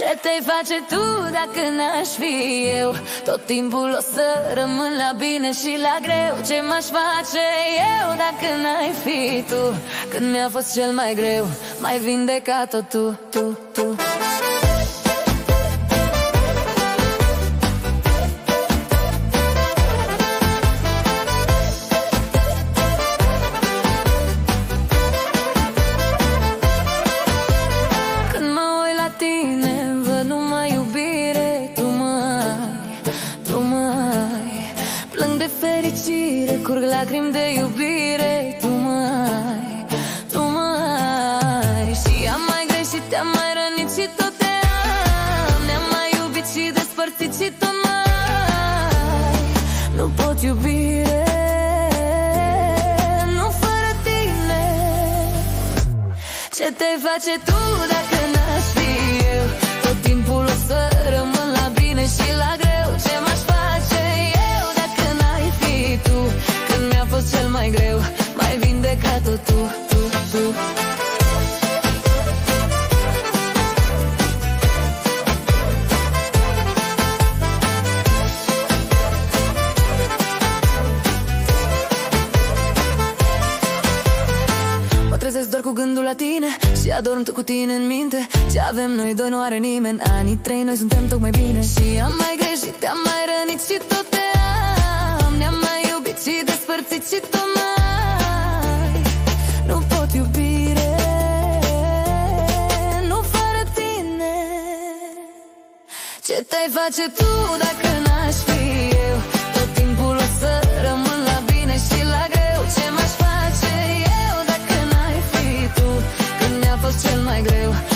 Ce te-ai face tu dacă n-aș fi eu? Tot timpul o să rămân la bine și la greu. Ce m-aș face eu dacă n-ai fi tu? Când mi-a fost cel mai greu, m-ai vindecat-o tu. Curg lacrimi de iubire, tu mai și am mai greșit, te-am mai rănit și tot te am. Ne-am mai iubit și despărțit și tot mai nu pot iubire, nu fără tine. Ce te-ai face tu dacă n-aș fi eu? Tot timpul o să rămân la bine și la greu. Ce m-aș face eu dacă n-ai fi tu? Când mi-a fost cel mai greu, m-ai vindecat-o tu. Mă trezesc doar cu gândul la tine și adorm tot cu tine în minte. Ce avem noi doi nu are nimeni, anii 3 noi suntem tocmai bine. Și am mai greșit, te-am mai rănit și tot te am. Ne-am mai iubit și despărțit și tot mai nu pot iubire, nu fără tine. Ce te-ai face tu dacă n-aș fi eu? Tot timpul o să rămân la bine și la greu. Ce m-aș face eu dacă n-ai fi tu? Când mi-a fost cel mai greu,